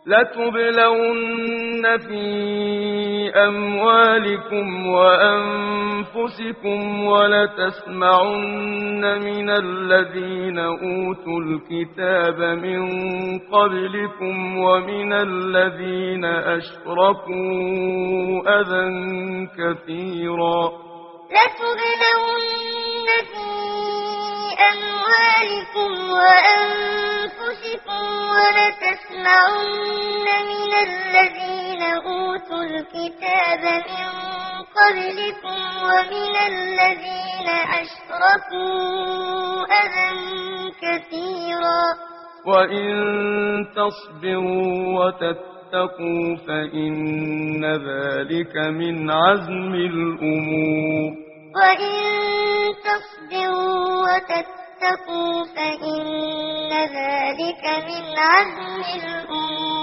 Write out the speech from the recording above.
لتبلون في أموالكم وأنفسكم ولتسمعن من الذين أوتوا الكتاب من قبلكم ومن الذين أشركوا أذى كثيرا لتبلون في أموالكم وأنفسكم ولتسمعن من الذين أوتوا الكتاب من قبلكم ومن الذين أشركوا أذى كثيرا وإن تصبروا وتتقوا فإن ذلك من عزم الأمور وإن تصبروا وتتقوا فإن ذلك من عزم الأمور